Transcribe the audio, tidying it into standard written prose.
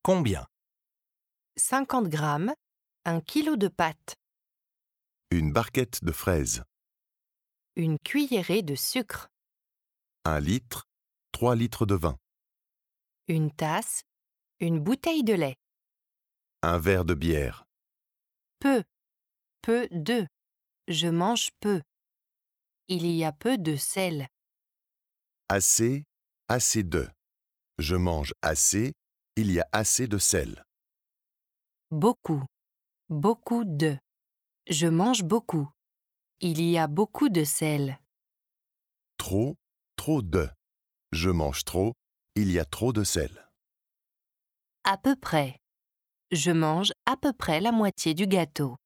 Combien? 50 grammes, 1 kilo de pâtes, Une barquette de fraises. une cuillerée de sucre, 1 litre. 3 litres de vin. une tasse, une bouteille de lait. Un verre de bière. Peu de. Je mange peu. Il y a peu de sel. Assez de. Je mange assez. Il y a assez de sel. Beaucoup de. Je mange beaucoup. Il y a beaucoup de sel. Trop de. Je mange trop. Il y a trop de sel. À peu près. Je mange à peu près la moitié du gâteau.